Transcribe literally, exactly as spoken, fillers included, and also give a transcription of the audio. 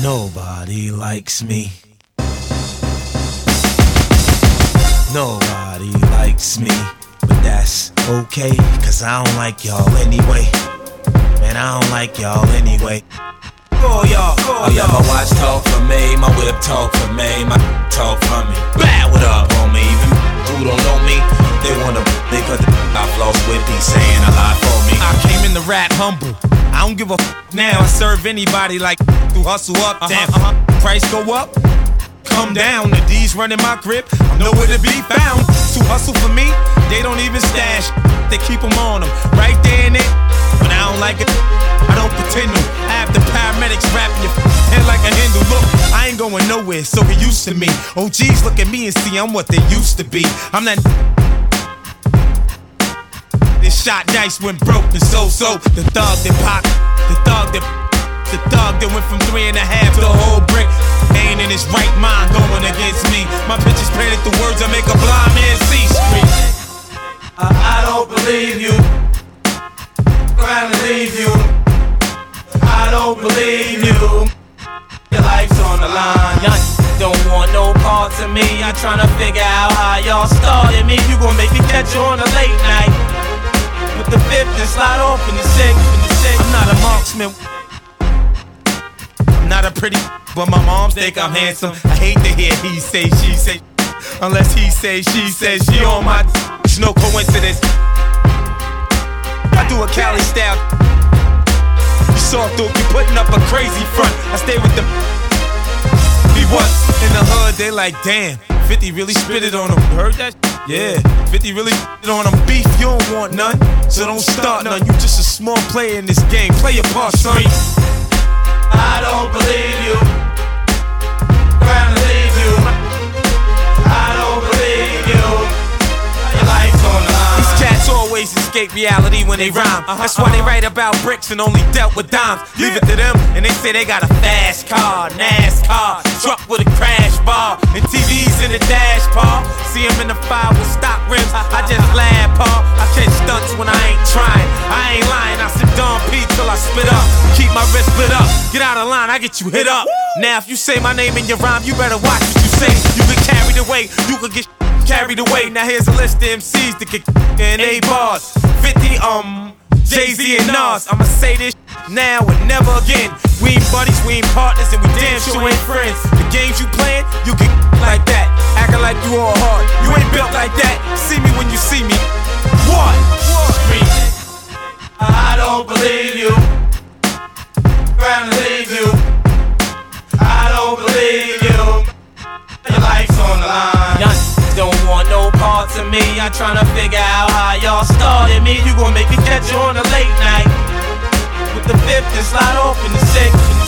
Nobody likes me. Nobody likes me. But that's okay, cause I don't like y'all anyway. Man, I don't like y'all anyway. Oh y'all, oh yeah, my watch talk for me, my whip talk for me, my talk for me. Bad, what up, homie? Even who don't know me, they wanna they cut the I floss with me, saying a lot for me. I came in the rap humble. I don't give a f now. I serve anybody like through hustle up, down. Uh-huh, uh-huh. Price go up, come down. The D's running my grip, I'm nowhere to be found. To hustle for me, they don't even stash. They keep them on them, right there in it. When I don't like it, I don't pretend to. I have the paramedics wrapping your head like a handle. Look, I ain't going nowhere, so get used to me. O Gs look at me and see I'm what they used to be. I'm that. This shot dice went broke and so so. The thug that pop, the thug that, the thug that went from three and a half to a whole brick. Ain't in his right mind going against me. My bitches painted the words that make a blind man see. Street. I, I don't believe you. Trying to leave you. I don't believe you. Your life's on the line. Y'all don't want no parts of me. I'm trying to figure out how y'all started me. You gon' make me catch you on a late night with the fifth and slide off in the sixth. I'm not a marksman. I'm not a pretty, but my moms think I'm handsome. I hate to hear he say, she say, unless he say, she say, she on my. It's no coincidence. I do a Cali style. You soft dude, you putting up a crazy front. I stay with them. He was in the hood, they like, damn, fifty really spit it on him. You heard that? Yeah, fifty really spit it on him. Beef, you don't want none, so don't start none. You just a small player in this game. Play your part, son. I don't believe you. Trying to leave you. I don't believe you. Your life's on the line. These cats always escape reality when they rhyme. Uh-huh, That's why uh-huh. they write about bricks and only dealt with dimes. Yeah. Leave it to them, and they say they got a fast car, NASCAR, truck with a crash bar, and T Vs in the dash, Paul. See him in the fire with stock rims. I just laugh, Paul. I catch stunts when I ain't trying. I ain't lying. I sip Don P till I spit up. Keep my wrist split up. Get out of line, I get you hit up. Woo! Now if you say my name in your rhyme, you better watch what you say. You get carried away. You could get carried away. Now here's a list of M Cs that get in eight bars. fifty, um, Jay-Z and Nas. I'ma say this now and never again. We ain't buddies, we ain't partners, and we damn sure ain't friends. The games you playing, you get like that. Acting like you all hard. You ain't built like that. See me when you see me. What? Scream. I don't believe you. Trying to leave you. I don't believe you. Your life's on the line. Y'all don't want no parts of me. I'm trying to figure out how y'all started me. You gon' make me catch you on a late night with the fifth and slide off in the sixth.